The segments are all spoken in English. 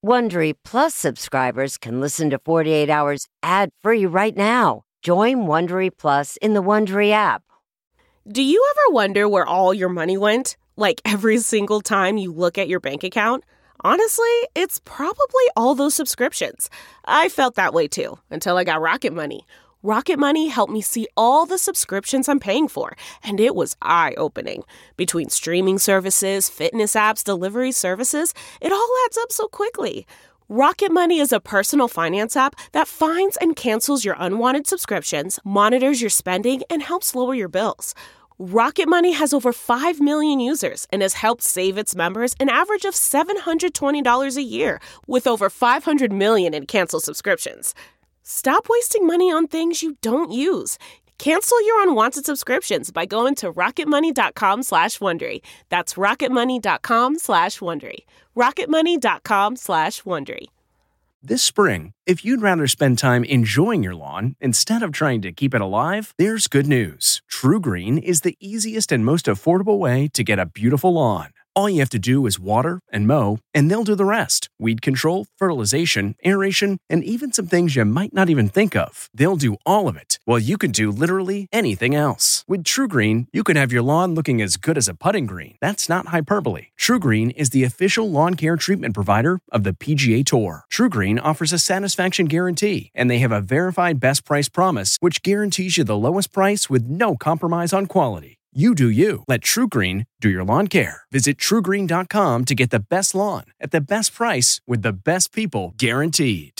Wondery Plus subscribers can listen to 48 Hours ad-free right now. Join Wondery Plus in the Wondery app. Do you ever wonder where all your money went? Like every single time you look at your bank account? Honestly, it's probably all those subscriptions. I felt that way too, until I got Rocket Money. Rocket Money helped me see all the subscriptions I'm paying for, and it was eye-opening. Between streaming services, fitness apps, delivery services, it all adds up so quickly. Rocket Money is a personal finance app that finds and cancels your unwanted subscriptions, monitors your spending, and helps lower your bills. Rocket Money has over 5 million users and has helped save its members an average of $720 a year, with over 500 million in canceled subscriptions. Stop wasting money on things you don't use. Cancel your unwanted subscriptions by going to rocketmoney.com/Wondery. That's rocketmoney.com/Wondery. rocketmoney.com/Wondery. This spring, if you'd rather spend time enjoying your lawn instead of trying to keep it alive, there's good news. True Green is the easiest and most affordable way to get a beautiful lawn. All you have to do is water and mow, and they'll do the rest. Weed control, fertilization, aeration, and even some things you might not even think of. They'll do all of it, while you can do literally anything else. With True Green, you can have your lawn looking as good as a putting green. That's not hyperbole. True Green is the official lawn care treatment provider of the PGA Tour. True Green offers a satisfaction guarantee, and they have a verified best price promise, which guarantees you the lowest price with no compromise on quality. You do you. Let True Green do your lawn care. Visit TrueGreen.com to get the best lawn at the best price with the best people guaranteed.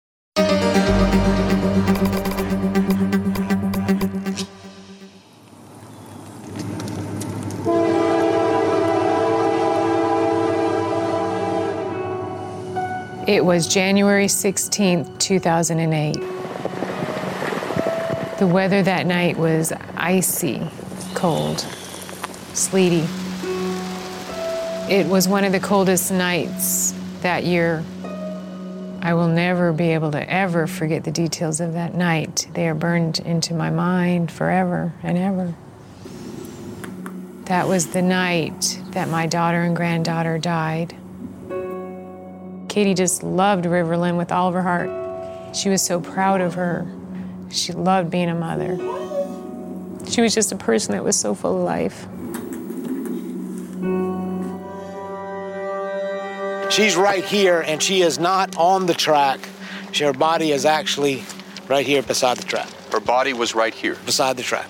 It was January 16th, 2008. The weather that night was icy. Cold, sleety. It was one of the coldest nights that year. I will never be able to ever forget the details of that night. They are burned into my mind forever and ever. That was the night that my daughter and granddaughter died. Katie just loved Riverland with all of her heart. She was so proud of her. She loved being a mother. She was just a person that was so full of life. She's right here, and she is not on the track. Her body is actually right here beside the track. Her body was right here? Beside the track.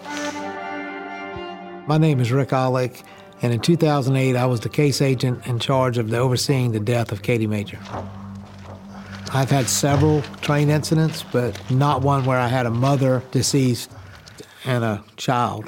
My name is Rick Olick, and in 2008, I was the case agent in charge of overseeing the death of Katie Major. I've had several train incidents, but not one where I had a mother deceased and a child.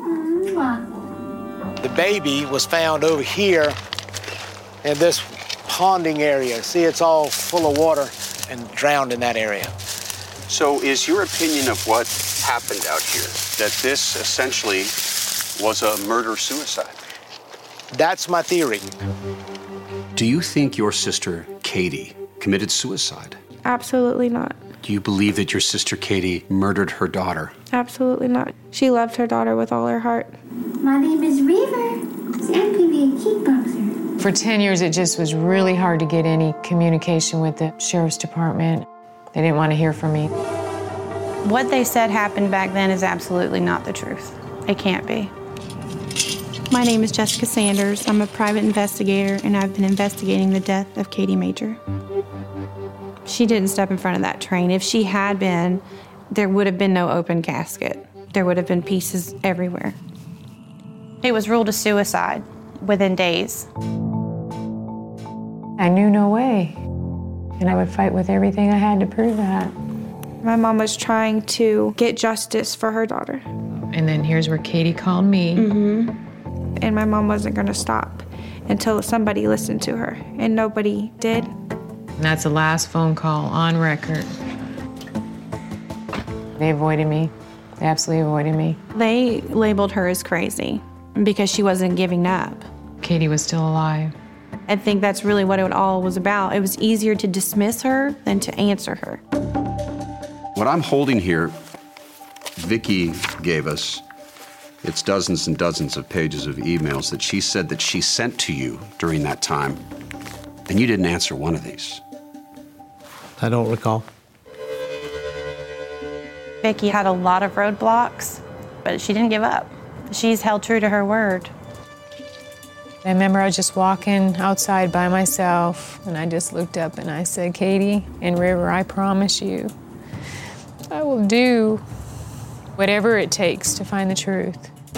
The baby was found over here in this ponding area. See, it's all full of water and drowned in that area. So is your opinion of what happened out here that this essentially was a murder-suicide? That's my theory. Do you think your sister, Katie, committed suicide? Absolutely not. Do you believe that your sister Katie murdered her daughter? Absolutely not. She loved her daughter with all her heart. My name is River. I'm going to be a kickboxer. For 10 years, it just was really hard to get any communication with the sheriff's department. They didn't want to hear from me. What they said happened back then is absolutely not the truth. It can't be. My name is Jessica Sanders. I'm a private investigator, and I've been investigating the death of Katie Major. She didn't step in front of that train. If she had been, there would have been no open casket. There would have been pieces everywhere. It was ruled a suicide within days. I knew no way, and I would fight with everything I had to prove that. My mom was trying to get justice for her daughter. And then here's where Katie called me. And my mom wasn't going to stop until somebody listened to her, and nobody did. And that's the last phone call on record. They avoided me. They absolutely avoided me. They labeled her as crazy because she wasn't giving up. Katie was still alive. I think that's really what it all was about. It was easier to dismiss her than to answer her. What I'm holding here, Vicki gave us, it's dozens and dozens of pages of emails that she said that she sent to you during that time, and you didn't answer one of these. I don't recall. Vicki had a lot of roadblocks, but she didn't give up. She's held true to her word. I remember I was just walking outside by myself, and I just looked up and I said, Katie and River, I promise you, I will do whatever it takes to find the truth.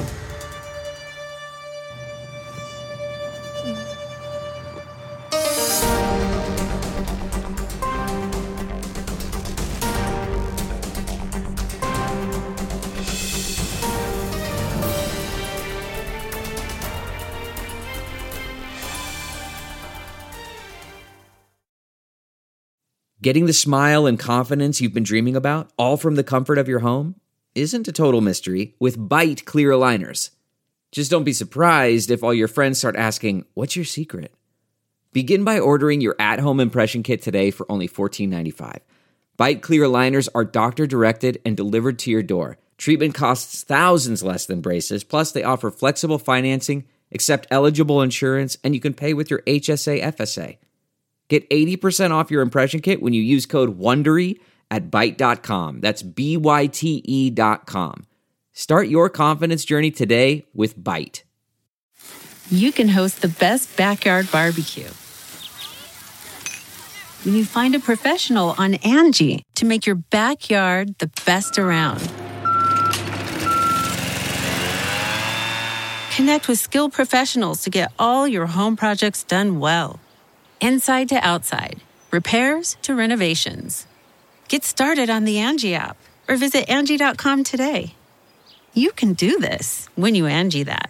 Getting the smile and confidence you've been dreaming about, all from the comfort of your home, isn't a total mystery with Byte clear aligners. Just don't be surprised if all your friends start asking, what's your secret? Begin by ordering your at-home impression kit today for only $14.95. Byte clear aligners are doctor-directed and delivered to your door. Treatment costs thousands less than braces, plus they offer flexible financing, accept eligible insurance, and you can pay with your HSA FSA. Get 80% off your impression kit when you use code WONDERY at Byte.com. That's BYTE.com. Start your confidence journey today with Byte. You can host the best backyard barbecue when you find a professional on Angie to make your backyard the best around. Connect with skilled professionals to get all your home projects done well. Inside to outside, repairs to renovations. Get started on the Angie app or visit Angie.com today. You can do this when you Angie that.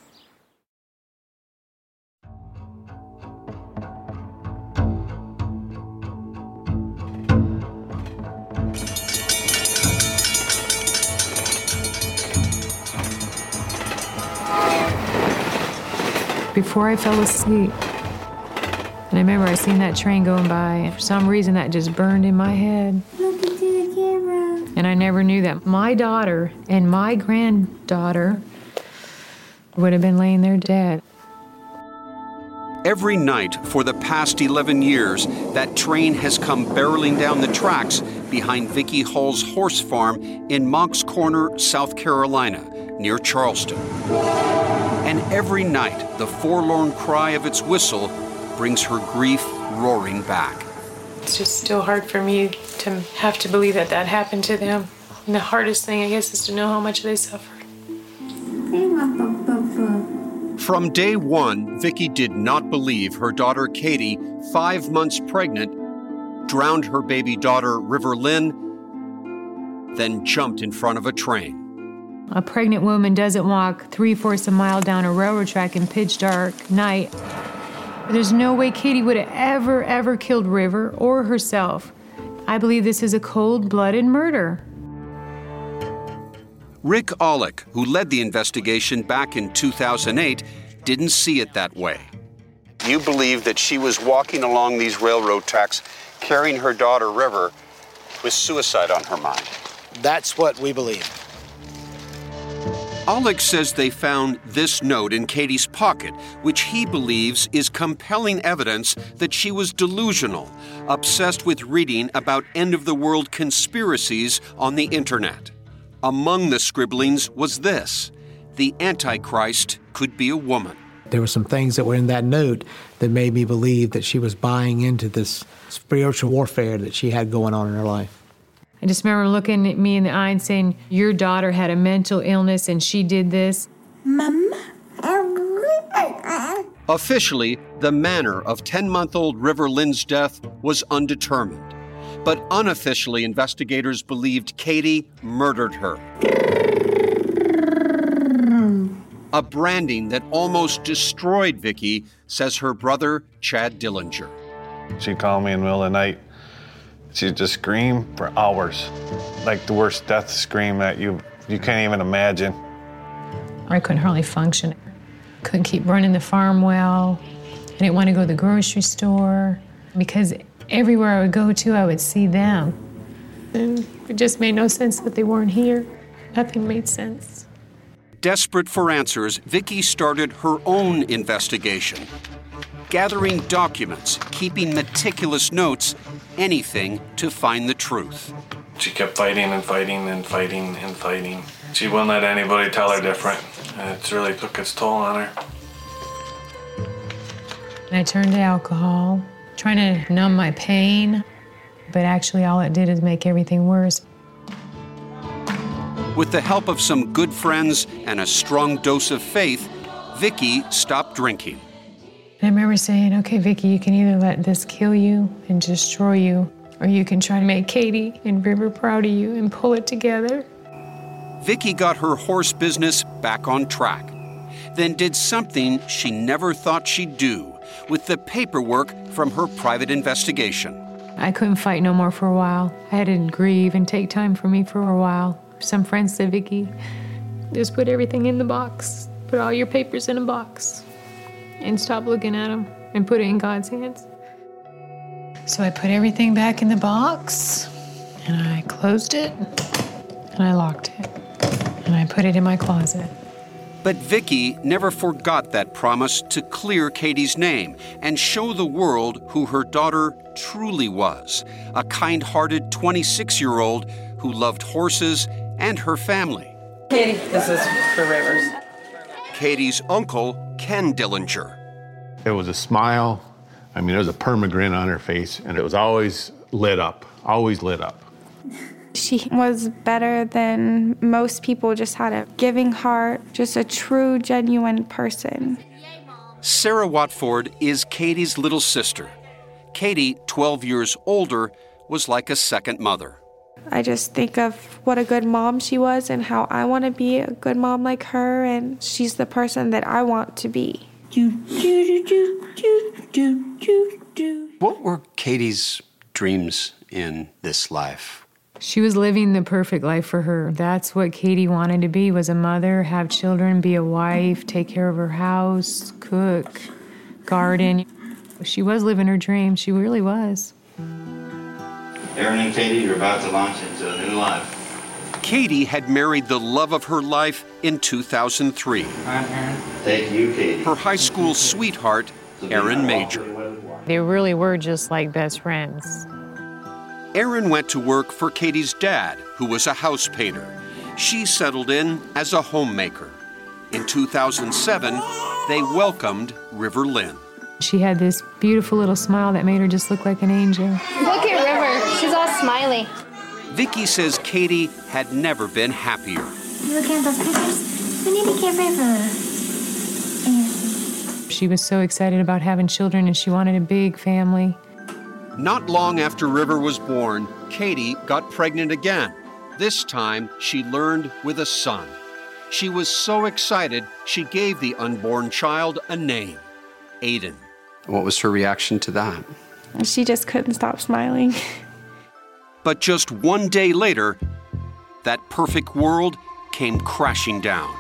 Before I fell asleep, and I remember I seen that train going by, and for some reason that just burned in my head. Look into the camera. And I never knew that my daughter and my granddaughter would have been laying there dead. Every night for the past 11 years, that train has come barreling down the tracks behind Vicki Hull's horse farm in Moncks Corner, South Carolina, near Charleston. And every night, the forlorn cry of its whistle brings her grief roaring back. It's just still hard for me to have to believe that that happened to them. And the hardest thing, I guess, is to know how much they suffered. From day one, Vicki did not believe her daughter Katie, 5 months pregnant, drowned her baby daughter River Lynn, then jumped in front of a train. A pregnant woman doesn't walk 3/4 a mile down a railroad track in pitch dark night. There's no way Katie would have ever killed River or herself. I believe this is a cold-blooded murder. Rick Aulick, who led the investigation back in 2008, didn't see it that way. You believe that she was walking along these railroad tracks, carrying her daughter River, with suicide on her mind. That's what we believe. Aulick says they found this note in Katie's pocket, which he believes is compelling evidence that she was delusional, obsessed with reading about end-of-the-world conspiracies on the internet. Among the scribblings was this: the Antichrist could be a woman. There were some things that were in that note that made me believe that she was buying into this spiritual warfare that she had going on in her life. I just remember looking at me in the eye and saying, your daughter had a mental illness and she did this. Mama. Officially, the manner of 10-month-old River Lynn's death was undetermined. But unofficially, investigators believed Katie murdered her. A branding that almost destroyed Vicki, says her brother, Chad Dillinger. She'd call me in the middle of the night. She'd just scream for hours, like the worst death scream that you can't even imagine. I couldn't hardly function. Couldn't keep running the farm well. I didn't want to go to the grocery store because everywhere I would go to, I would see them. And it just made no sense that they weren't here. Nothing made sense. Desperate for answers, Vicki started her own investigation. gathering documents, keeping meticulous notes, anything to find the truth. She kept fighting and fighting and fighting and fighting. She wouldn't let anybody tell her different, and it's really took its toll on her. I turned to alcohol, trying to numb my pain, but actually all it did is make everything worse. With the help of some good friends and a strong dose of faith, Vicky stopped drinking. I remember saying, okay, Vicky, you can either let this kill you and destroy you, or you can try to make Katie and River proud of you and pull it together. Vicky got her horse business back on track, then did something she never thought she'd do with the paperwork from her private investigation. I couldn't fight no more for a while. I had to grieve and take time for me for a while. Some friends said, Vicky, just put everything in the box. Put all your papers in a box and stop looking at them and put it in God's hands. So I put everything back in the box and I closed it and I locked it and I put it in my closet. But Vicky never forgot that promise to clear Katie's name and show the world who her daughter truly was, a kind-hearted 26-year-old who loved horses and her family. Katie, this is for Rivers. Katie's uncle, Ken Dillinger. It was a smile. I mean, there was a perma-grin on her face, and it was always lit up, always lit up. She was better than most people, just had a giving heart, just a true, genuine person. Sarah Watford is Katie's little sister. Katie, 12 years older, was like a second mother. I just think of what a good mom she was and how I want to be a good mom like her, and she's the person that I want to be. What were Katie's dreams in this life? She was living the perfect life for her. That's what Katie wanted to be, was a mother, have children, be a wife, take care of her house, cook, garden. She was living her dream. She really was. Aaron and Katie, you're about to launch into a new life. Katie had married the love of her life in 2003. Hi, Aaron. Thank you, Katie. Her high school sweetheart, Aaron Major. They really were just like best friends. Aaron went to work for Katie's dad, who was a house painter. She settled in as a homemaker. In 2007, they welcomed River Lynn. She had this beautiful little smile that made her just look like an angel. Look at River. She's all smiley. Vicky says Katie had never been happier. You looking at those pictures? We need to get River. She was so excited about having children, and she wanted a big family. Not long after River was born, Katie got pregnant again. This time, she learned with a son. She was so excited, she gave the unborn child a name, Aiden. What was her reaction to that? She just couldn't stop smiling. But just one day later, that perfect world came crashing down.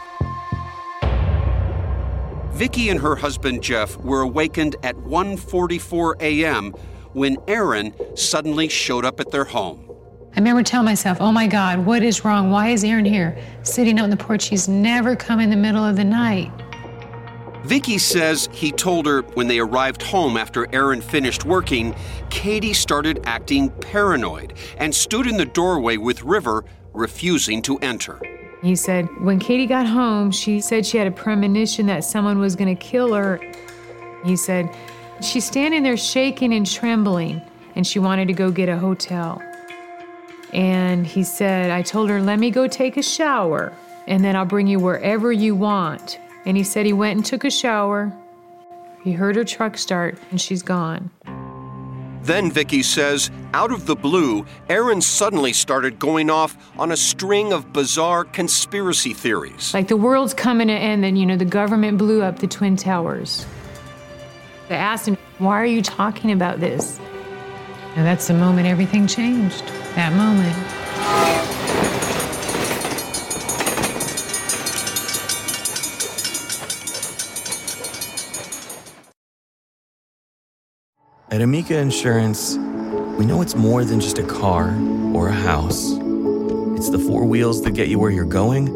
Vicky and her husband Jeff were awakened at 1:44 a.m. when Aaron suddenly showed up at their home. I remember telling myself, oh my God, what is wrong? Why is Aaron here? Sitting out on the porch, he's never come in the middle of the night. Vicky says he told her when they arrived home after Aaron finished working, Katie started acting paranoid and stood in the doorway with River, refusing to enter. He said, when Katie got home, she said she had a premonition that someone was going to kill her. He said, she's standing there shaking and trembling, and she wanted to go get a hotel. And he said, I told her, let me go take a shower, and then I'll bring you wherever you want. And he said he went and took a shower. He heard her truck start, and she's gone. Then, Vicky says, out of the blue, Aaron suddenly started going off on a string of bizarre conspiracy theories. Like the world's coming to end, and the government blew up the Twin Towers. I asked him, why are you talking about this? And that's the moment everything changed, that moment. At Amica Insurance, we know it's more than just a car or a house. It's the four wheels that get you where you're going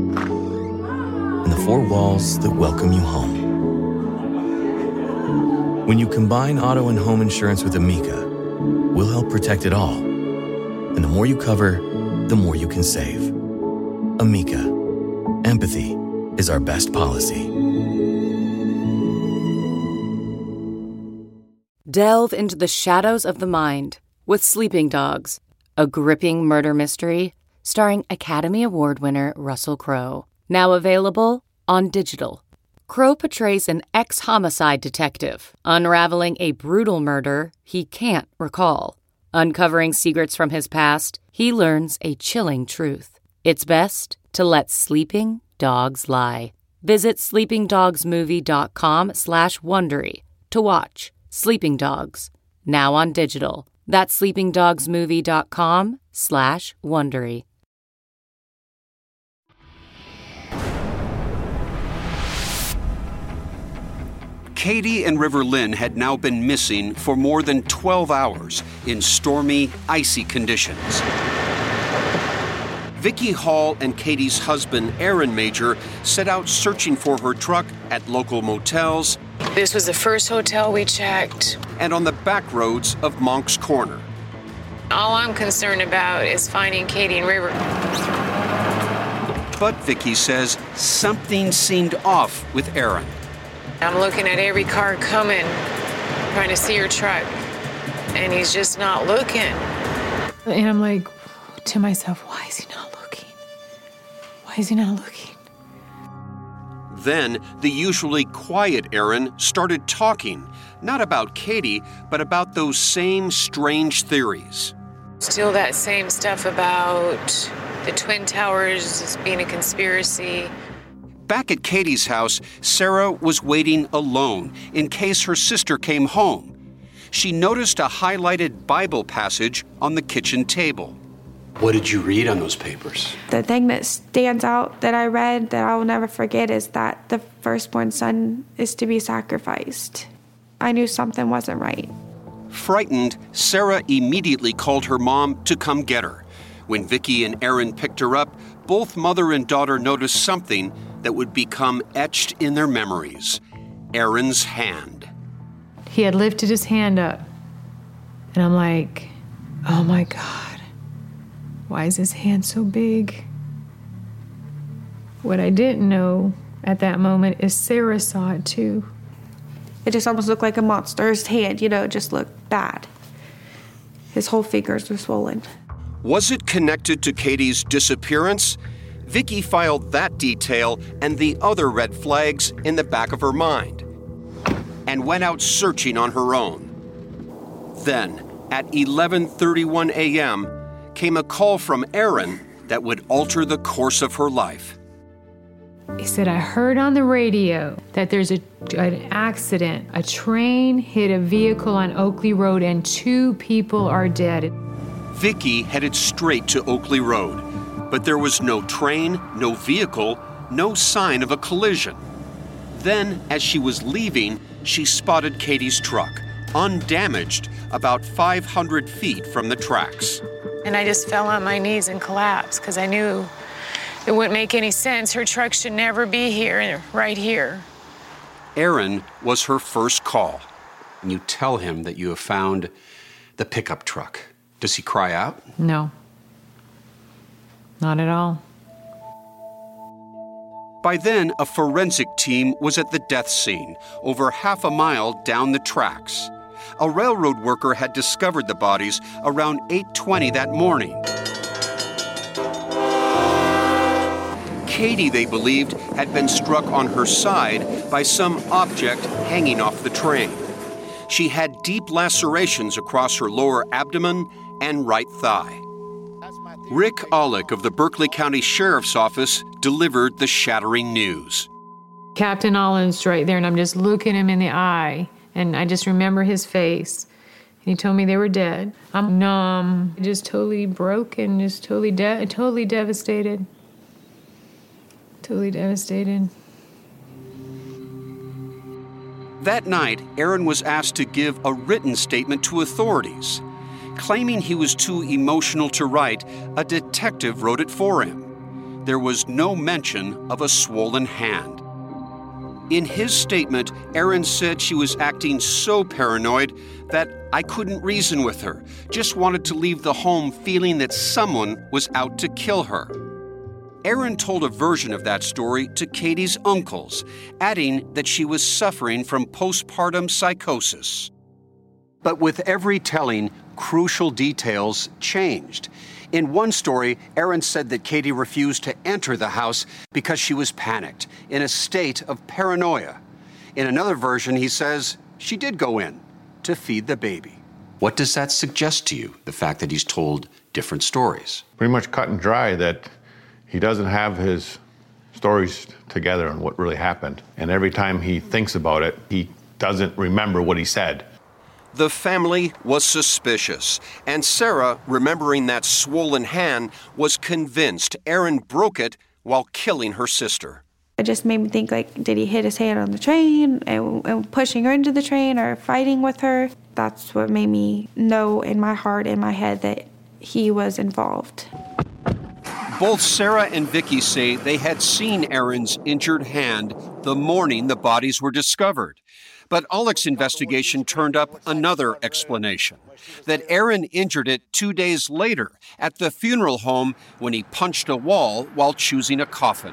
and the four walls that welcome you home. When you combine auto and home insurance with Amica, we'll help protect it all. And the more you cover, the more you can save. Amica. Empathy is our best policy. Delve into the shadows of the mind with Sleeping Dogs, a gripping murder mystery starring Academy Award winner Russell Crowe. Now available on digital. Crowe portrays an ex-homicide detective unraveling a brutal murder he can't recall. Uncovering secrets from his past, he learns a chilling truth. It's best to let sleeping dogs lie. Visit sleepingdogsmovie.com/Wondery to watch Sleeping Dogs, now on digital. That's sleepingdogsmovie.com/Wondery. Katie and River Lynn had now been missing for more than 12 hours in stormy, icy conditions. Vicki Hall and Katie's husband, Aaron Major, set out searching for her truck at local motels. This was the first hotel we checked. And on the back roads of Monk's Corner. All I'm concerned about is finding Katie and River. But Vicki says something seemed off with Aaron. I'm looking at every car coming, trying to see her truck, and he's just not looking. And I'm like to myself, why is he not looking? Why is he not looking? Then the usually quiet Aaron started talking, not about Katie, but about those same strange theories. Still that same stuff about the Twin Towers being a conspiracy. Back at Katie's house, Sarah was waiting alone in case her sister came home. She noticed a highlighted Bible passage on the kitchen table. What did you read on those papers? The thing that stands out that I read that I will never forget is that the firstborn son is to be sacrificed. I knew something wasn't right. Frightened, Sarah immediately called her mom to come get her. When Vicki and Aaron picked her up, both mother and daughter noticed something that would become etched in their memories. Aaron's hand. He had lifted his hand up, and I'm like, oh my God, why is his hand so big? What I didn't know at that moment is Sarah saw it too. It just almost looked like a monster's hand, it just looked bad. His whole fingers were swollen. Was it connected to Katie's disappearance? Vicki filed that detail and the other red flags in the back of her mind and went out searching on her own. Then, at 11:31 a.m., came a call from Aaron that would alter the course of her life. He said, I heard on the radio that there's an accident. A train hit a vehicle on Oakley Road and 2 people are dead. Vicki headed straight to Oakley Road, but there was no train, no vehicle, no sign of a collision. Then, as she was leaving, she spotted Katie's truck, undamaged, about 500 feet from the tracks. And I just fell on my knees and collapsed because I knew it wouldn't make any sense. Her truck should never be here, right here. Aaron was her first call. And you tell him that you have found the pickup truck. Does he cry out? No. Not at all. By then, a forensic team was at the death scene, over half a mile down the tracks. A railroad worker had discovered the bodies around 8:20 that morning. Katie, they believed, had been struck on her side by some object hanging off the train. She had deep lacerations across her lower abdomen and right thigh. Rick Olick of the Berkeley County Sheriff's Office delivered the shattering news. Captain Allen's right there, and I'm just looking him in the eye, and I just remember his face. He told me they were dead. I'm numb, just totally broken, just totally devastated. Totally devastated. That night, Aaron was asked to give a written statement to authorities. Claiming he was too emotional to write, a detective wrote it for him. There was no mention of a swollen hand. In his statement, Aaron said she was acting so paranoid that I couldn't reason with her, just wanted to leave the home feeling that someone was out to kill her. Aaron told a version of that story to Katie's uncles, adding that she was suffering from postpartum psychosis. But with every telling, crucial details changed. In one story, Aaron said that Katie refused to enter the house because she was panicked, in a state of paranoia. In another version, he says she did go in to feed the baby. What does that suggest to you, the fact that he's told different stories? Pretty much cut and dry that he doesn't have his stories together on what really happened. And every time he thinks about it, he doesn't remember what he said. The family was suspicious, and Sarah, remembering that swollen hand, was convinced Aaron broke it while killing her sister. It just made me think, like, did he hit his hand on the train and pushing her into the train or fighting with her? That's what made me know in my heart, in my head, that he was involved. Both Sarah and Vicky say they had seen Aaron's injured hand the morning the bodies were discovered. But Oleg's investigation turned up another explanation, that Aaron injured it 2 days later at the funeral home when he punched a wall while choosing a coffin.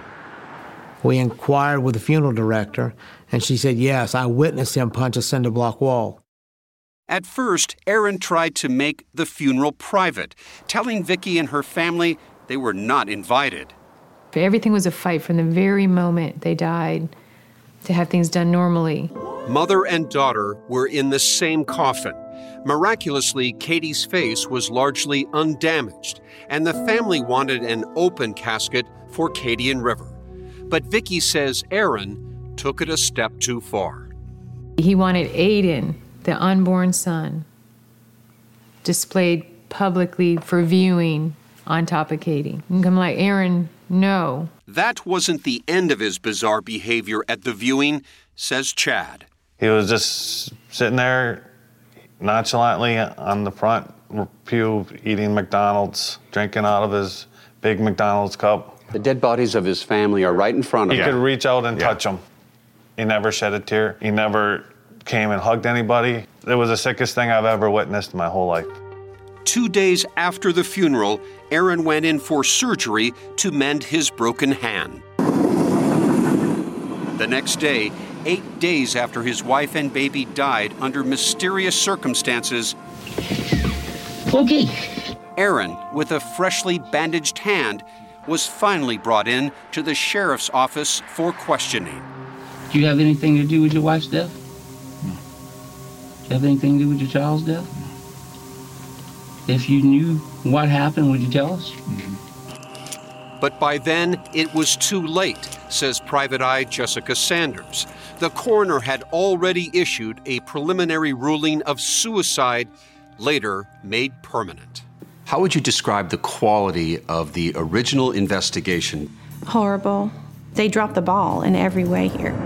We inquired with the funeral director, and she said, yes, I witnessed him punch a cinder block wall. At first, Aaron tried to make the funeral private, telling Vicky and her family they were not invited. Everything was a fight from the very moment they died to have things done normally. Mother and daughter were in the same coffin. Miraculously, Katie's face was largely undamaged, and the family wanted an open casket for Katie and River. But Vicky says Aaron took it a step too far. He wanted Aiden, the unborn son, displayed publicly for viewing on top of Katie. And I'm like, Aaron, no. That wasn't the end of his bizarre behavior at the viewing, says Chad. He was just sitting there nonchalantly on the front pew, eating McDonald's, drinking out of his big McDonald's cup. The dead bodies of his family are right in front of him. He could reach out and touch them. He never shed a tear. He never came and hugged anybody. It was the sickest thing I've ever witnessed in my whole life. 2 days after the funeral, Aaron went in for surgery to mend his broken hand. The next day, 8 days after his wife and baby died under mysterious circumstances, Aaron, with a freshly bandaged hand, was finally brought in to the sheriff's office for questioning. Do you have anything to do with your wife's death? No. Do you have anything to do with your child's death? No. If you knew what happened, would you tell us? Mm-hmm. But by then, it was too late, says Private Eye Jessica Sanders. The coroner had already issued a preliminary ruling of suicide, later made permanent. How would you describe the quality of the original investigation? Horrible. They dropped the ball in every way here.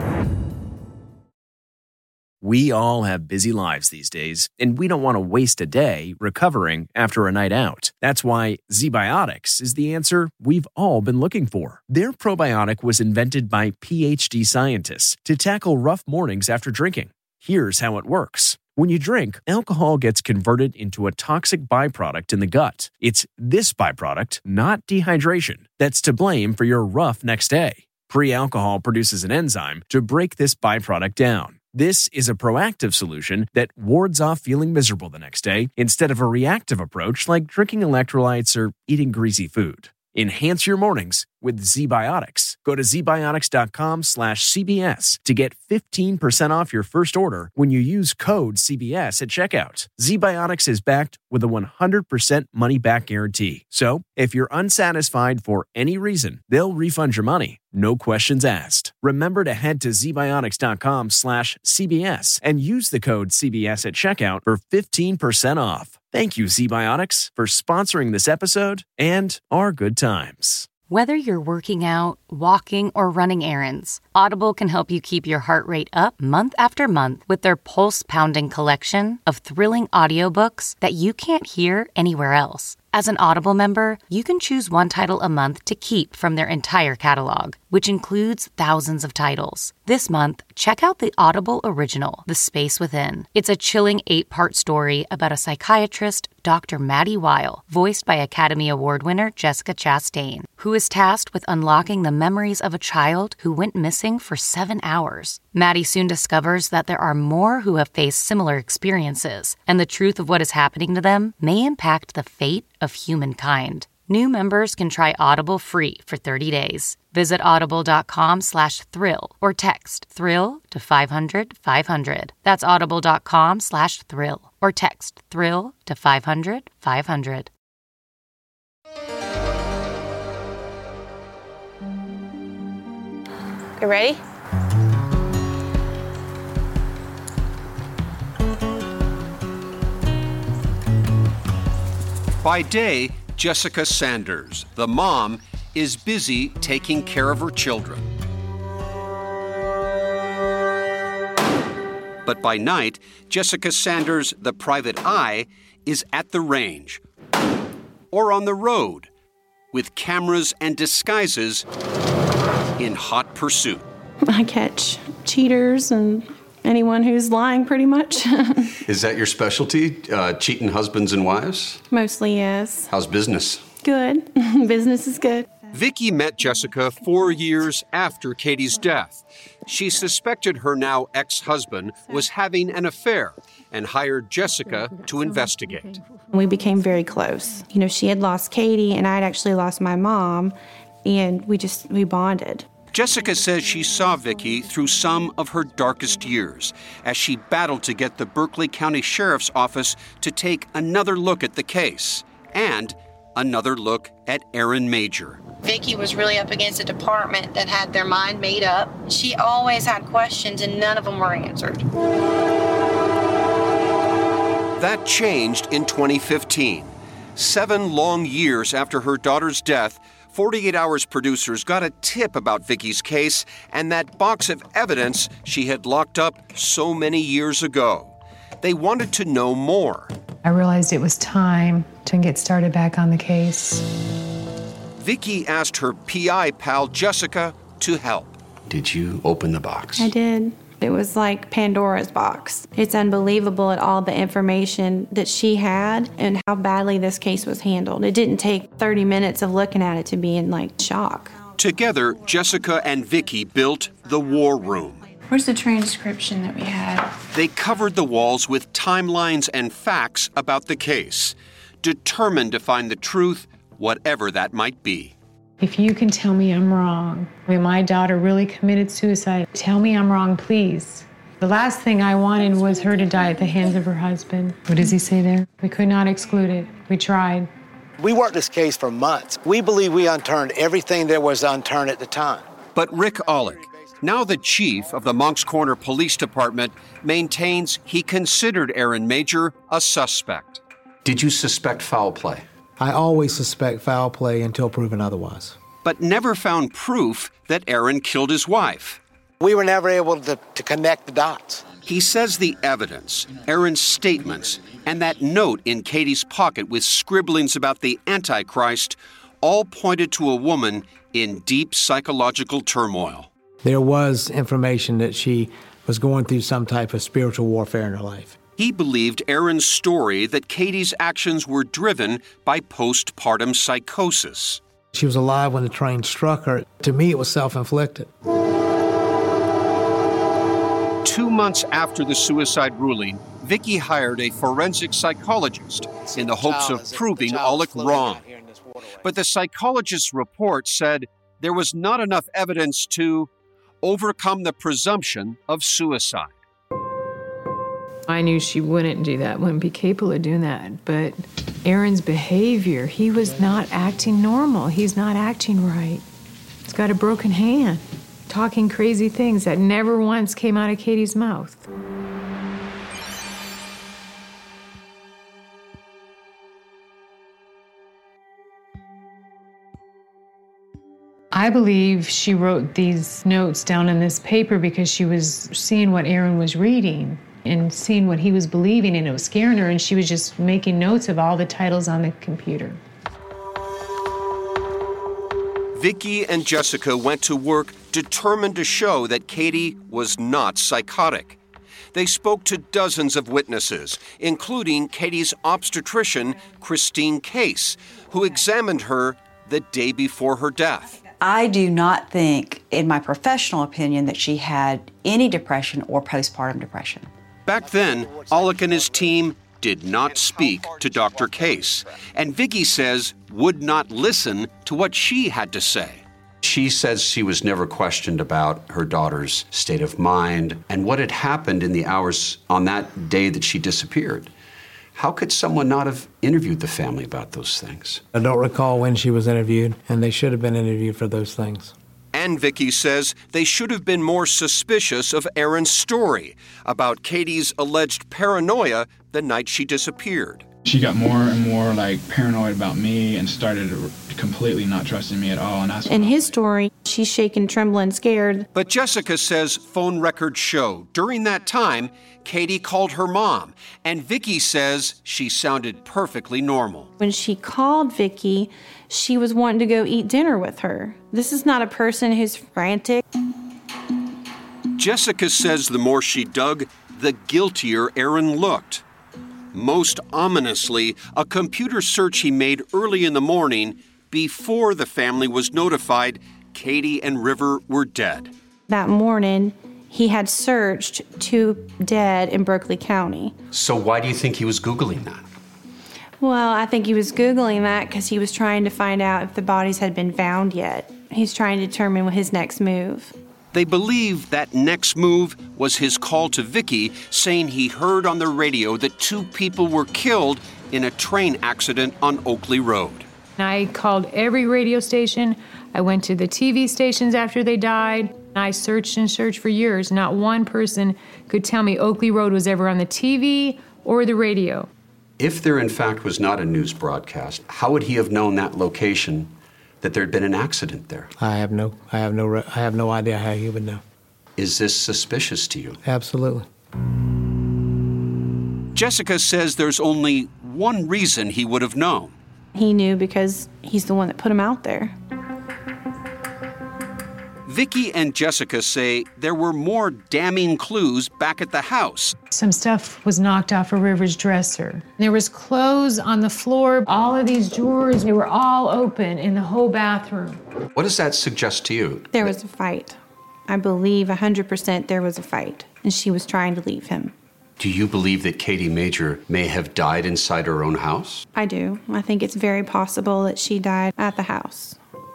We all have busy lives these days, and we don't want to waste a day recovering after a night out. That's why ZBiotics is the answer we've all been looking for. Their probiotic was invented by PhD scientists to tackle rough mornings after drinking. Here's how it works. When you drink, alcohol gets converted into a toxic byproduct in the gut. It's this byproduct, not dehydration, that's to blame for your rough next day. Pre-alcohol produces an enzyme to break this byproduct down. This is a proactive solution that wards off feeling miserable the next day instead of a reactive approach like drinking electrolytes or eating greasy food. Enhance your mornings with ZBiotics. Go to zbiotics.com/CBS to get 15% off your first order when you use code CBS at checkout. ZBiotics is backed with a 100% money-back guarantee. So, if you're unsatisfied for any reason, they'll refund your money. No questions asked. Remember to head to zbiotics.com/CBS and use the code CBS at checkout for 15% off. Thank you, ZBiotics, for sponsoring this episode and our good times. Whether you're working out, walking, or running errands, Audible can help you keep your heart rate up month after month with their pulse-pounding collection of thrilling audiobooks that you can't hear anywhere else. As an Audible member, you can choose one title a month to keep from their entire catalog, which includes thousands of titles. This month, check out the Audible original, The Space Within. It's a chilling 8-part story about a psychiatrist, Dr. Maddie Weil, voiced by Academy Award winner Jessica Chastain, who is tasked with unlocking the memories of a child who went missing for 7 hours. Maddie soon discovers that there are more who have faced similar experiences, and the truth of what is happening to them may impact the fate of humankind. New members can try Audible free for 30 days. Visit audible.com/thrill or text thrill to 500-500. That's audible.com/thrill or text thrill to 500-500. You ready? By day, Jessica Sanders, the mom, is busy taking care of her children. But by night, Jessica Sanders, the private eye, is at the range or on the road with cameras and disguises in hot pursuit. I catch cheaters and anyone who's lying, pretty much. Is that your specialty, cheating husbands and wives? Mostly, yes. How's business? Good. Business is good. Vicky met Jessica 4 years after Katie's death. She suspected her now ex-husband was having an affair and hired Jessica to investigate. We became very close. You know, she had lost Katie and I'd actually lost my mom, and we bonded. Jessica says she saw Vicky through some of her darkest years as she battled to get the Berkeley County Sheriff's Office to take another look at the case and another look at Erin Major. Vicky was really up against a department that had their mind made up. She always had questions and none of them were answered. That changed in 2015. 7 long years after her daughter's death, 48 Hours producers got a tip about Vicky's case and that box of evidence she had locked up so many years ago. They wanted to know more. I realized it was time to get started back on the case. Vicky asked her PI pal Jessica to help. Did you open the box? I did. It was like Pandora's box. It's unbelievable at all the information that she had and how badly this case was handled. It didn't take 30 minutes of looking at it to be in shock. Together, Jessica and Vicky built the War Room. Where's the transcription that we had? They covered the walls with timelines and facts about the case, determined to find the truth, whatever that might be. If you can tell me I'm wrong, when my daughter really committed suicide, tell me I'm wrong, please. The last thing I wanted was her to die at the hands of her husband. What does he say there? We could not exclude it. We tried. We worked this case for months. We believe we unturned everything there was to unturn at the time. But Rick Olick, now the chief of the Moncks Corner Police Department, maintains he considered Erin Major a suspect. Did you suspect foul play? I always suspect foul play until proven otherwise. But never found proof that Erin killed his wife. We were never able to connect the dots. He says the evidence, Erin's statements, and that note in Katie's pocket with scribblings about the Antichrist all pointed to a woman in deep psychological turmoil. There was information that she was going through some type of spiritual warfare in her life. He believed Erin's story that Katie's actions were driven by postpartum psychosis. She was alive when the train struck her. To me, it was self-inflicted. 2 months after the suicide ruling, Vicky hired a forensic psychologist in the hopes of proving Olick wrong. But the psychologist's report said there was not enough evidence to overcome the presumption of suicide. I knew she wouldn't do that, wouldn't be capable of doing that. But Erin's behavior, he was not acting normal. He's not acting right. He's got a broken hand, talking crazy things that never once came out of Katie's mouth. I believe she wrote these notes down in this paper because she was seeing what Erin was reading. and seeing what he was believing, and it was scaring her, and she was just making notes of all the titles on the computer. Vicki and Jessica went to work determined to show that Katie was not psychotic. They spoke to dozens of witnesses, including Katie's obstetrician, Christine Case, who examined her the day before her death. I do not think, in my professional opinion, that she had any depression or postpartum depression. Back then, Aulich and his team did not speak to Dr. Case, and Vicki says would not listen to what she had to say. She says she was never questioned about her daughter's state of mind and what had happened in the hours on that day that she disappeared. How could someone not have interviewed the family about those things? I don't recall when she was interviewed, and they should have been interviewed for those things. And Vicki says they should have been more suspicious of Aaron's story about Katie's alleged paranoia the night she disappeared. She got more and more paranoid about me and started completely not trusting me at all. And in his story, she's shaking, trembling, scared. But Jessica says phone records show during that time, Katie called her mom, and Vicki says she sounded perfectly normal. When she called Vicki, she was wanting to go eat dinner with her. This is not a person who's frantic. Jessica says the more she dug, the guiltier Aaron looked. Most ominously, a computer search he made early in the morning before the family was notified Katie and River were dead. That morning, he had searched 2 dead in Berkeley County. So why do you think he was Googling that? Well, I think he was Googling that because he was trying to find out if the bodies had been found yet. He's trying to determine what his next move. They believe that next move was his call to Vicki saying he heard on the radio that 2 people were killed in a train accident on Oakley Road. I called every radio station. I went to the TV stations after they died. I searched and searched for years. Not one person could tell me Oakley Road was ever on the TV or the radio. If there in fact was not a news broadcast, how would he have known that location, that there had been an accident there? I have no idea how he would know. Is this suspicious to you? Absolutely. Jessica says there's only one reason he would have known. He knew because he's the one that put him out there. Vicki and Jessica say there were more damning clues back at the house. Some stuff was knocked off of River's dresser. There was clothes on the floor. All of these drawers, they were all open in the whole bathroom. What does that suggest to you? There was a fight. I believe 100% there was a fight, and she was trying to leave him. Do you believe that Katie Major may have died inside her own house? I do. I think it's very possible that she died at the house.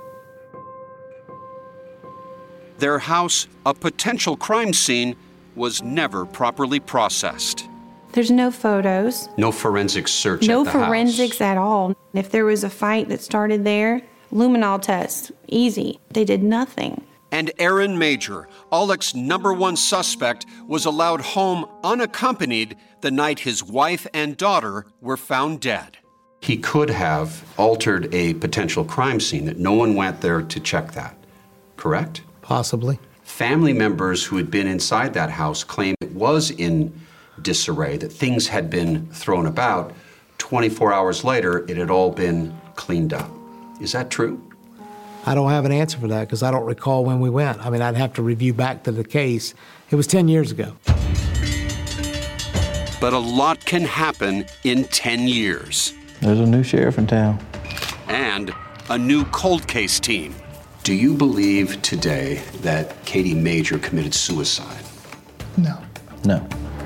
Their house, a potential crime scene, was never properly processed. There's no photos. No forensic search No at the house. forensics at all. If there was a fight that started there, luminol test, easy. They did nothing. And Aaron Major, Aulich's #1 suspect, was allowed home unaccompanied the night his wife and daughter were found dead. He could have altered a potential crime scene, that no one went there to check that, correct? Possibly. Family members who had been inside that house claimed it was in disarray, that things had been thrown about. 24 hours later, it had all been cleaned up. Is that true? I don't have an answer for that because I don't recall when we went. I mean, I'd have to review back to the case. It was 10 years ago. But a lot can happen in 10 years. There's a new sheriff in town. And a new cold case team. Do you believe today that Katie Major committed suicide? No. No.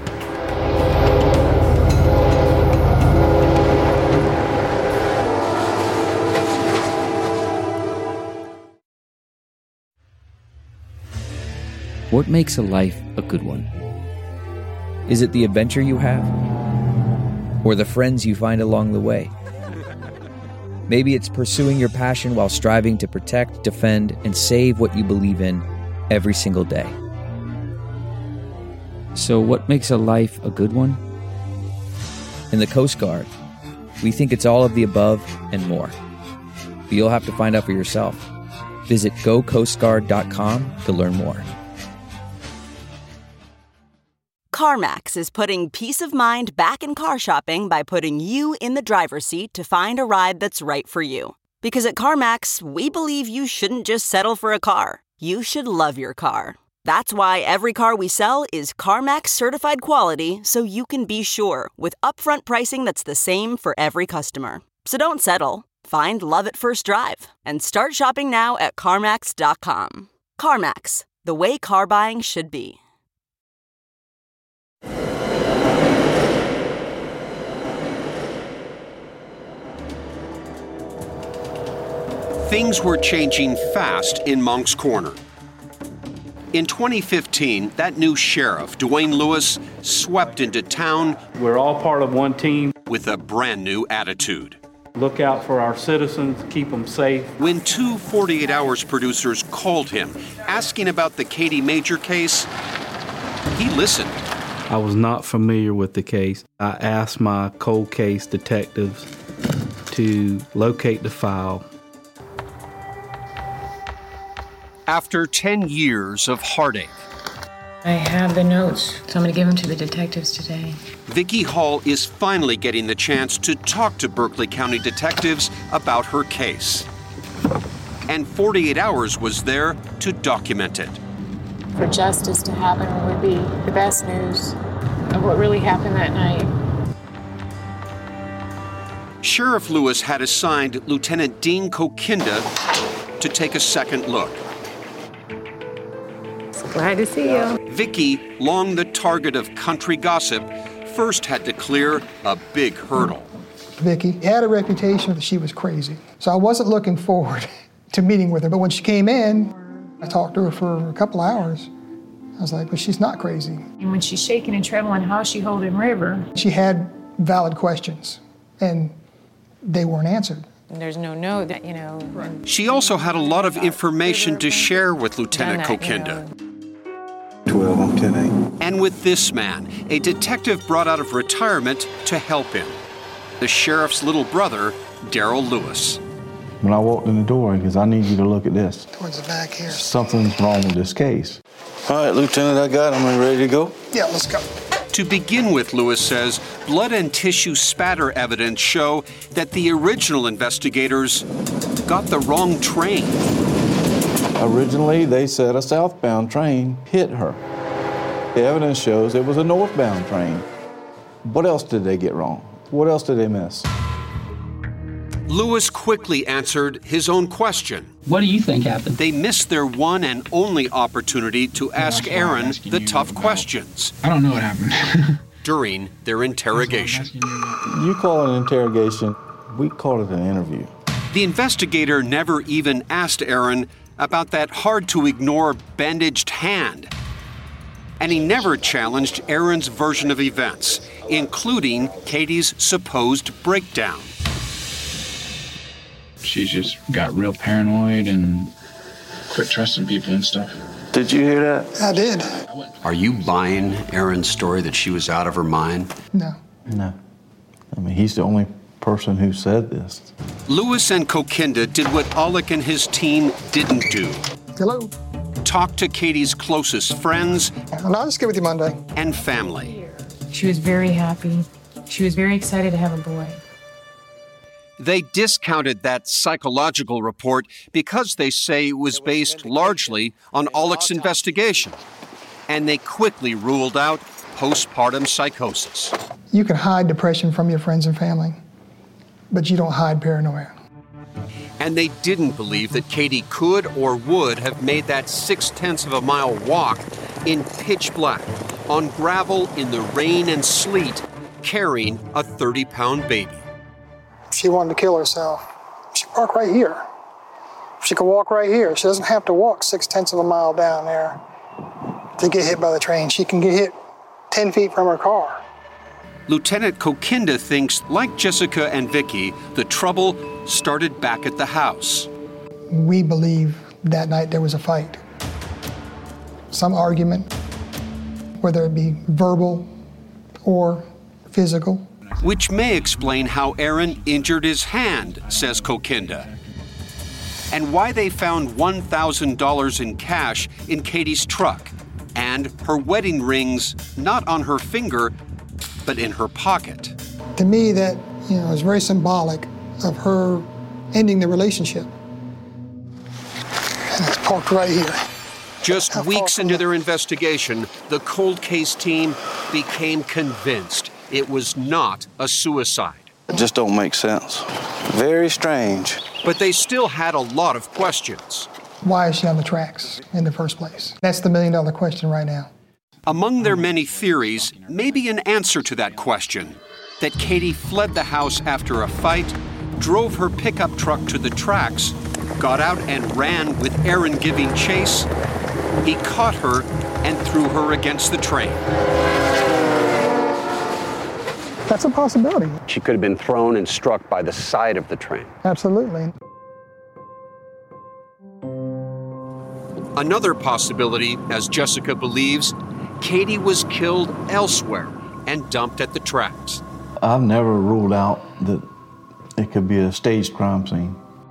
What makes a life a good one? Is it the adventure you have? Or the friends you find along the way? Maybe it's pursuing your passion while striving to protect, defend, and save what you believe in every single day. So what makes a life a good one? In the Coast Guard, we think it's all of the above and more. But you'll have to find out for yourself. Visit gocoastguard.com to learn more. CarMax is putting peace of mind back in car shopping by putting you in the driver's seat to find a ride that's right for you. Because at CarMax, we believe you shouldn't just settle for a car. You should love your car. That's why every car we sell is CarMax certified quality, so you can be sure with upfront pricing that's the same for every customer. So don't settle. Find love at first drive and start shopping now at CarMax.com. CarMax, the way car buying should be. Things were changing fast in Moncks Corner. In 2015, that new sheriff, Dwayne Lewis, swept into town. We're all part of one team. With a brand new attitude. Look out for our citizens, keep them safe. When two 48 Hours producers called him, asking about the Katie Major case, he listened. I was not familiar with the case. I asked my cold case detectives to locate the file. After 10 years of heartache, I have the notes, so I'm going to give them to the detectives today. Vicki Hall is finally getting the chance to talk to Berkeley County detectives about her case. And 48 Hours was there to document it. For justice to happen would be the best news of what really happened that night. Sheriff Lewis had assigned Lieutenant Dean Kokinda to take a second look. Glad to see you. Vicki, long the target of country gossip, first had to clear a big hurdle. Vicki had a reputation that she was crazy, so I wasn't looking forward to meeting with her. But when she came in, I talked to her for a couple hours. I was like, but she's not crazy. And when she's shaking and trembling, how's she holding River? She had valid questions, and they weren't answered. And there's no note that, She also had a lot of information to share with Lieutenant Kokinda. 12 on 10-8. And with this man, a detective brought out of retirement to help him. The sheriff's little brother, Daryl Lewis. When I walked in the door, he goes, I need you to look at this. Towards the back here. Something's wrong with this case. All right, Lieutenant, I got him. Are you ready to go? Yeah, let's go. To begin with, Lewis says, blood and tissue spatter evidence show that the original investigators got the wrong train. Originally, they said a southbound train hit her. The evidence shows it was a northbound train. What else did they get wrong? What else did they miss? Lewis quickly answered his own question. What do you think happened? They missed their one and only opportunity to ask Aaron the tough questions. I don't know what happened. During their interrogation. You call it an interrogation, we call it an interview. The investigator never even asked Aaron about that hard-to-ignore bandaged hand. And he never challenged Aaron's version of events, including Katie's supposed breakdown. She just got real paranoid and quit trusting people and stuff. Did you hear that? I did. Are you buying Aaron's story that she was out of her mind? No. No. I mean, he's the only person who said this. Lewis and Kokinda did what Alec and his team didn't do. Hello. Talk to Katie's closest friends. And I'll just get with you Monday. And family. She was very happy. She was very excited to have a boy. They discounted that psychological report because they say it was based largely on Alec's investigation. And they quickly ruled out postpartum psychosis. You can hide depression from your friends and family, but you don't hide paranoia. And they didn't believe that Katie could or would have made that 0.6 of a mile walk in pitch black, on gravel in the rain and sleet, carrying a 30-pound baby. She wanted to kill herself. She could park right here. She could walk right here. She doesn't have to walk 0.6 of a mile down there to get hit by the train. She can get hit 10 feet from her car. Lieutenant Kokinda thinks, like Jessica and Vicki, the trouble started back at the house. We believe that night there was a fight. Some argument, whether it be verbal or physical. Which may explain how Aaron injured his hand, says Kokinda. And why they found $1,000 in cash in Katie's truck. And and her wedding rings not on her finger, but in her pocket. To me, that is very symbolic of her ending the relationship. And it's parked right here. Just weeks into their investigation, the cold case team became convinced it was not a suicide. It just don't make sense. Very strange. But they still had a lot of questions. Why is she on the tracks in the first place? That's the million-dollar question right now. Among their many theories, maybe an answer to that question, that Katie fled the house after a fight, drove her pickup truck to the tracks, got out and ran with Aaron giving chase. He caught her and threw her against the train. That's a possibility. She could have been thrown and struck by the side of the train. Absolutely. Another possibility, as Jessica believes, Katie was killed elsewhere and dumped at the tracks. I've never ruled out that it could be a staged crime scene.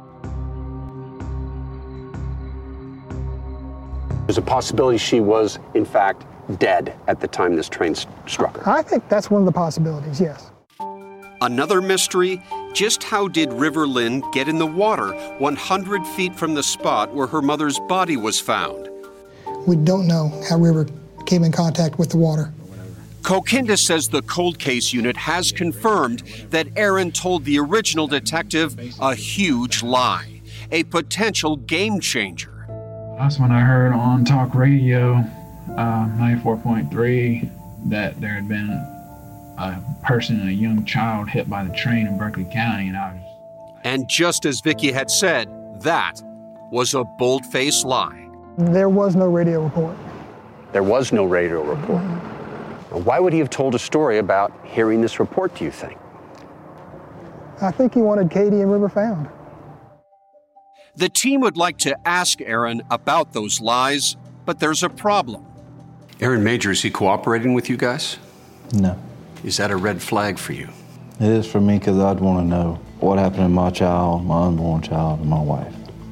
There's a possibility she was, in fact, dead at the time this train struck her. I think that's one of the possibilities, yes. Another mystery, just how did River Lynn get in the water 100 feet from the spot where her mother's body was found? We don't know how River came in contact with the water. Kokinda says the cold case unit has confirmed that Aaron told the original detective a huge lie, a potential game changer. That's when I heard on talk radio, 94.3, that there had been a person, a young child, hit by the train in Berkeley County, And just as Vicky had said, that was a bold-faced lie. There was no radio report. There was no radio report. Now, why would he have told a story about hearing this report, do you think? I think he wanted Katie and River found. The team would like to ask Aaron about those lies, but there's a problem. Aaron Major, is he cooperating with you guys? No. Is that a red flag for you? It is for me because I'd want to know what happened to my child, my unborn child, and my wife.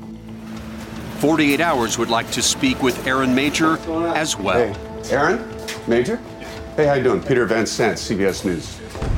48 Hours would like to speak with Aaron Major as well. Hey, Aaron Major? Hey, how you doing? Peter Van Sant, CBS News.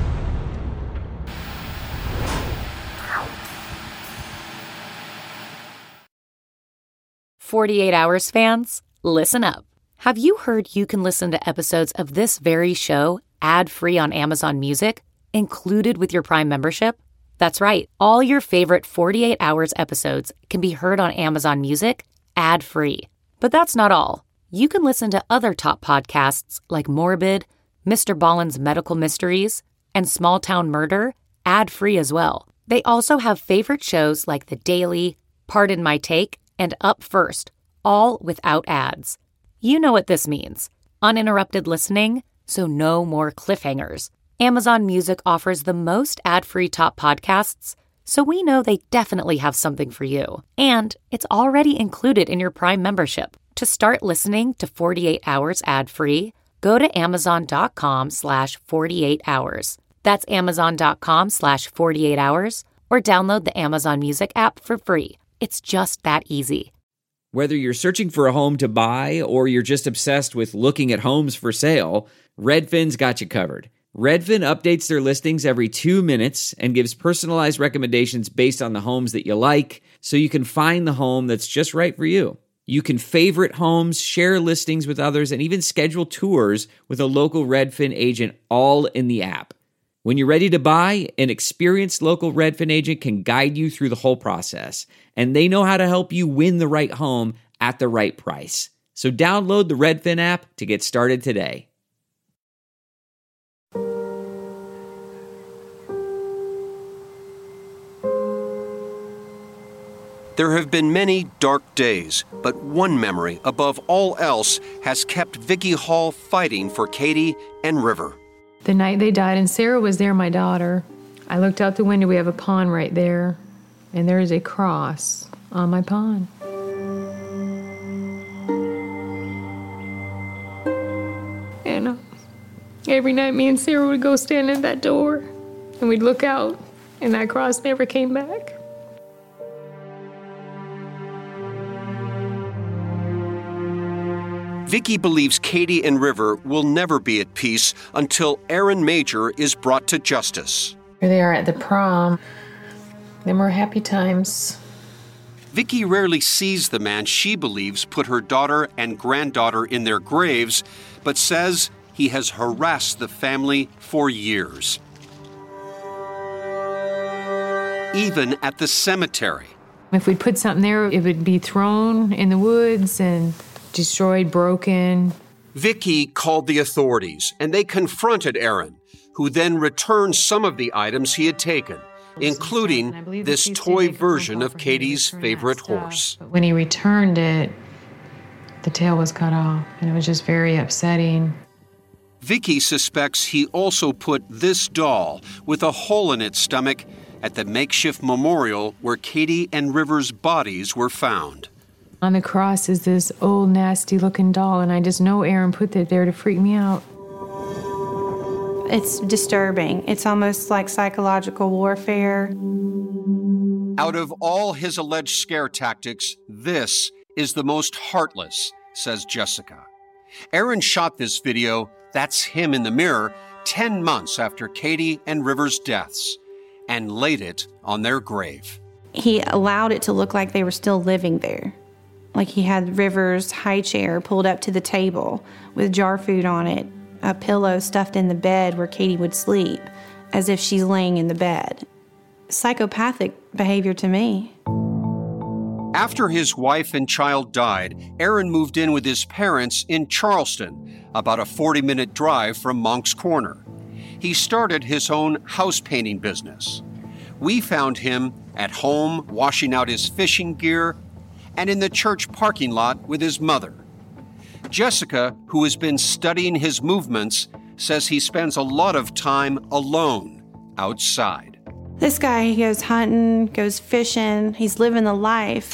"48 Hours fans, listen up. Have you heard you can listen to episodes of this very show ad-free on Amazon Music, included with your Prime membership? That's right. All your favorite 48 Hours episodes can be heard on Amazon Music ad-free. But that's not all. You can listen to other top podcasts like Morbid, Mr. Ballen's Medical Mysteries, and Small Town Murder ad-free as well. They also have favorite shows like The Daily, Pardon My Take, and Up First, all without ads. You know what this means. Uninterrupted listening, so no more cliffhangers. Amazon Music offers the most ad-free top podcasts, so we know they definitely have something for you. And it's already included in your Prime membership. To start listening to 48 Hours ad-free, go to amazon.com/48 hours. That's amazon.com/48 hours, or download the Amazon Music app for free. It's just that easy. Whether you're searching for a home to buy or you're just obsessed with looking at homes for sale, Redfin's got you covered. Redfin updates their listings every 2 minutes and gives personalized recommendations based on the homes that you like, so you can find the home that's just right for you. You can favorite homes, share listings with others, and even schedule tours with a local Redfin agent, all in the app. When you're ready to buy, an experienced local Redfin agent can guide you through the whole process, and they know how to help you win the right home at the right price. So download the Redfin app to get started today. There have been many dark days, but one memory above all else has kept Vicky Hall fighting for Katie and River. The night they died, and Sarah was there, my daughter. I looked out the window. We have a pond right there, and there is a cross on my pond. And every night me and Sarah would go stand at that door, and we'd look out, and that cross never came back. Vicki believes Katie and River will never be at peace until Aaron Major is brought to justice. Here they are at the prom. Them were happy times. Vicki rarely sees the man she believes put her daughter and granddaughter in their graves, but says he has harassed the family for years. Even at the cemetery. If we put something there, it would be thrown in the woods and destroyed, broken. Vicki called the authorities, and they confronted Aaron, who then returned some of the items he had taken, including this toy version of Katie's favorite horse. But when he returned it, the tail was cut off, and it was just very upsetting. Vicki suspects he also put this doll with a hole in its stomach at the makeshift memorial where Katie and River's bodies were found. On the cross is this old, nasty-looking doll, and I just know Aaron put it there to freak me out. It's disturbing. It's almost like psychological warfare. Out of all his alleged scare tactics, this is the most heartless, says Jessica. Aaron shot this video, that's him in the mirror, 10 months after Katie and River's deaths, and laid it on their grave. He allowed it to look like they were still living there. Like he had River's high chair pulled up to the table with jar food on it, a pillow stuffed in the bed where Katie would sleep, as if she's laying in the bed. Psychopathic behavior to me. After his wife and child died, Aaron moved in with his parents in Charleston, about a 40-minute drive from Moncks Corner. He started his own house painting business. We found him at home washing out his fishing gear and in the church parking lot with his mother. Jessica, who has been studying his movements, says he spends a lot of time alone outside. This guy, he goes hunting, goes fishing, he's living the life.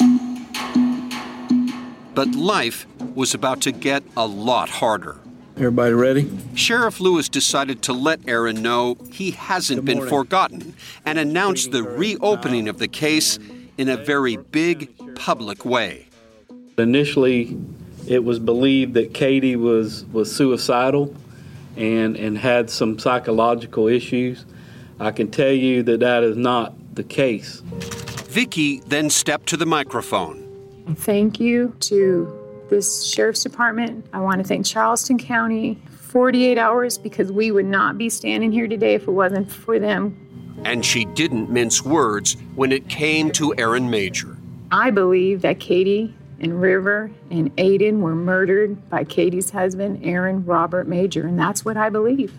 But life was about to get a lot harder. Everybody ready? Sheriff Lewis decided to let Aaron know he hasn't been forgotten and announced the reopening of the case in a very big, public way. Initially, it was believed that Katie was suicidal and had some psychological issues. I can tell you that that is not the case. Vicki then stepped to the microphone. Thank you to this sheriff's department. I want to thank Charleston County, 48 Hours, because we would not be standing here today if it wasn't for them. And she didn't mince words when it came to Aaron Major. I believe that Katie and River and Aiden were murdered by Katie's husband, Aaron Robert Major, and that's what I believe.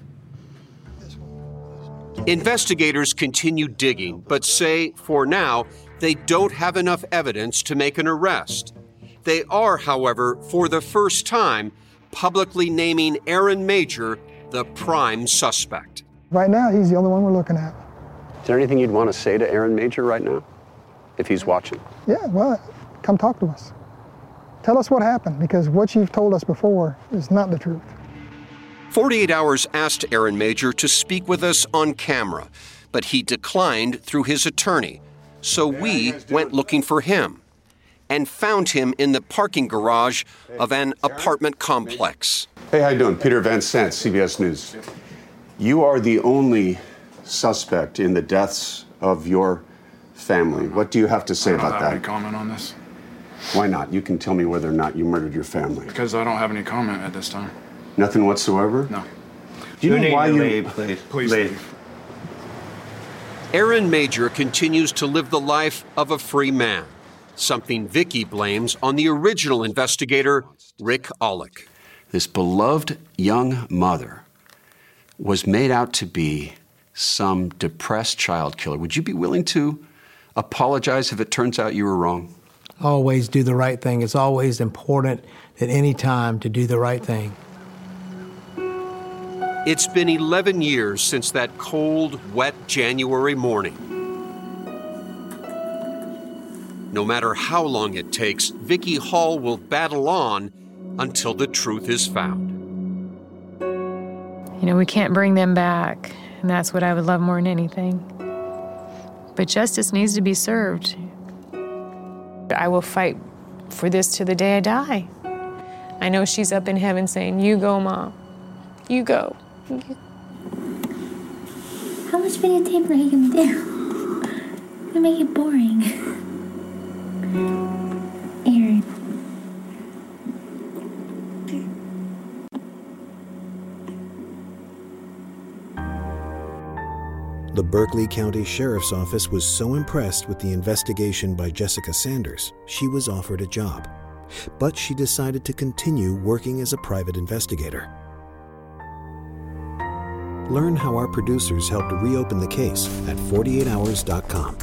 Investigators continue digging, but say, for now, they don't have enough evidence to make an arrest. They are, however, for the first time, publicly naming Aaron Major the prime suspect. Right now, he's the only one we're looking at. Is there anything you'd want to say to Aaron Major right now, if he's watching? Yeah, well, come talk to us. Tell us what happened, because what you've told us before is not the truth. 48 Hours asked Aaron Major to speak with us on camera, but he declined through his attorney. So we went looking for him and found him in the parking garage of an apartment complex. Hey, how you doing? Peter Van Sant, CBS News. You are the only suspect in the deaths of your family. What do you have to say about that? I don't have any comment on this. Why not? You can tell me whether or not you murdered your family. Because I don't have any comment at this time. Nothing whatsoever? No. Do you know why you leave, please? Please leave. Aaron Major continues to live the life of a free man, something Vicki blames on the original investigator, Rick Olick. This beloved young mother was made out to be some depressed child killer. Would you be willing to apologize if it turns out you were wrong? Always do the right thing. It's always important at any time to do the right thing. It's been 11 years since that cold, wet January morning. No matter how long it takes, Vicki Hall will battle on until the truth is found. You know, we can't bring them back, and that's what I would love more than anything. But justice needs to be served. I will fight for this to the day I die. I know she's up in heaven saying, "You go, Mom. You go." How much videotape are you gonna do? You make it boring. Aaron. The Berkeley County Sheriff's Office was so impressed with the investigation by Jessica Sanders, she was offered a job. But she decided to continue working as a private investigator. Learn how our producers helped reopen the case at 48hours.com.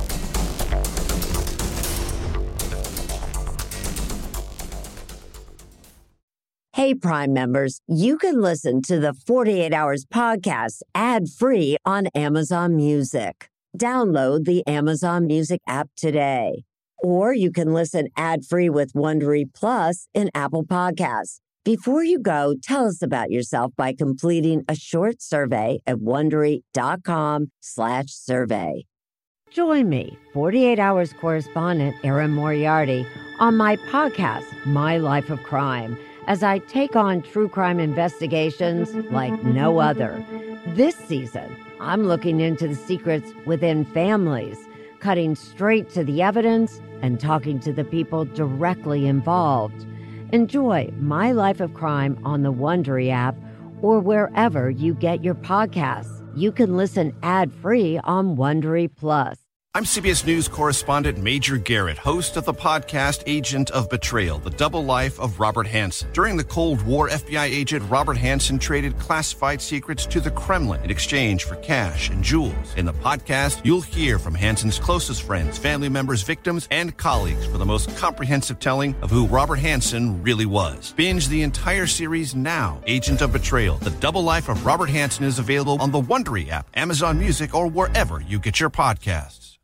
Hey, Prime members, you can listen to the 48 Hours podcast ad-free on Amazon Music. Download the Amazon Music app today. Or you can listen ad-free with Wondery Plus in Apple Podcasts. Before you go, tell us about yourself by completing a short survey at Wondery.com/survey. Join me, 48 Hours correspondent Erin Moriarty, on my podcast, My Life of Crime, as I take on true crime investigations like no other. This season, I'm looking into the secrets within families, cutting straight to the evidence and talking to the people directly involved. Enjoy My Life of Crime on the Wondery app or wherever you get your podcasts. You can listen ad-free on Wondery Plus. I'm CBS News correspondent Major Garrett, host of the podcast Agent of Betrayal, The Double Life of Robert Hanssen. During the Cold War, FBI agent Robert Hanssen traded classified secrets to the Kremlin in exchange for cash and jewels. In the podcast, you'll hear from Hanssen's closest friends, family members, victims, and colleagues for the most comprehensive telling of who Robert Hanssen really was. Binge the entire series now. Agent of Betrayal, The Double Life of Robert Hanssen is available on the Wondery app, Amazon Music, or wherever you get your podcasts.